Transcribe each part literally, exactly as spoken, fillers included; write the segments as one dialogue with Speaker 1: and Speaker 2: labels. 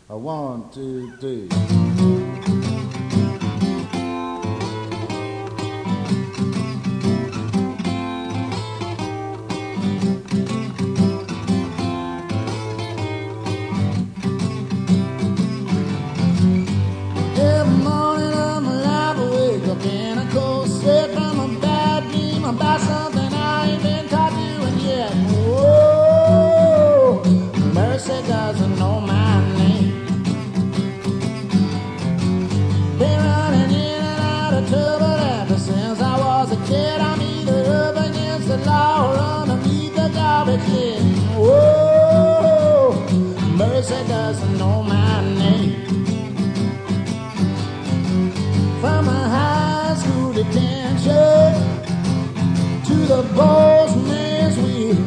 Speaker 1: A one, two, three. Every morning I'm alive, awake up in a cold sweat from a bad dream about something I ain't been caught doing yet. Whoa, mercy doesn't know my name. Been running in and out of trouble ever since I was a kid. I'm either up against the law or underneath the garbage lid. Whoa, mercy doesn't know my name. From a high school detention to the postman's wheel,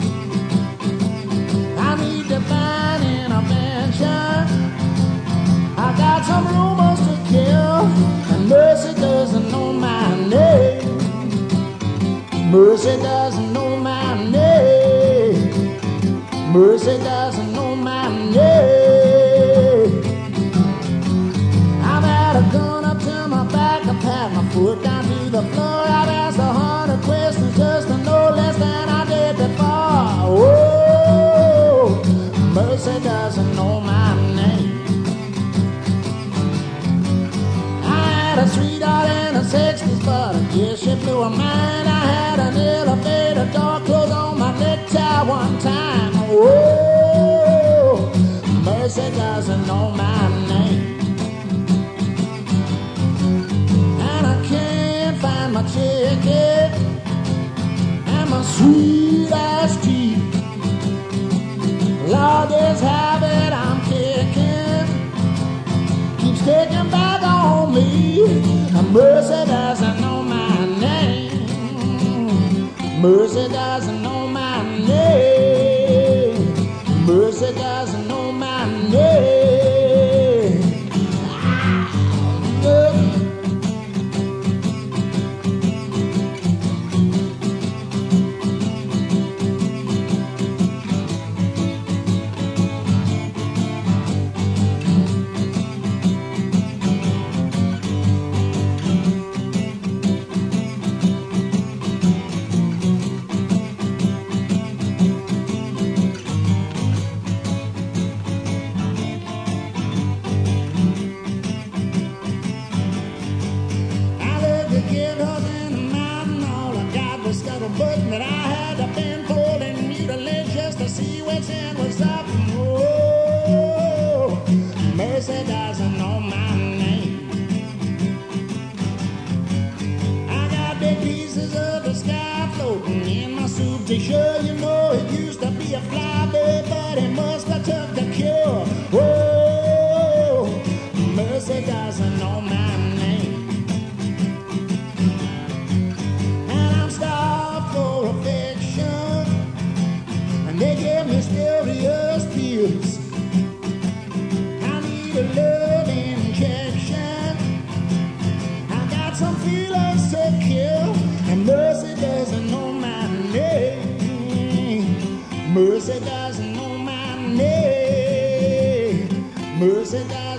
Speaker 1: I need divine intervention. I got some rumors to kill, and mercy doesn't know my name. Mercy doesn't know my name. Mercy doesn't know my name. I've had a gun up to my back, I've had my foot down to the floor. I've asked a hundred questions just to know less than I did before. Whoa, mercy doesn't know my name. I had a sweetheart in the sixties, but I guess she blew her mind. I had an elevator door closed on my necktie one time. Whoa, mercy doesn't know my name. Find my ticket and my sweet ass tea. Lord, this habit I'm kicking keeps taking back on me. And mercy doesn't know my name. Mercy doesn't know my name. Mercy doesn't know my name. But I had to bend forward and mutilate just to see what's in what's up. Oh, mercy doesn't know my name. I got big pieces of the sky floating in my soup t-shirt. You know it used to be a flyboy, but it must have took the cure. Oh, mercy doesn't know my name. They give mysterious pills. I need a love injection. I got some feelings to kill, and mercy doesn't know my name. Mercy doesn't know my name. Mercy doesn't.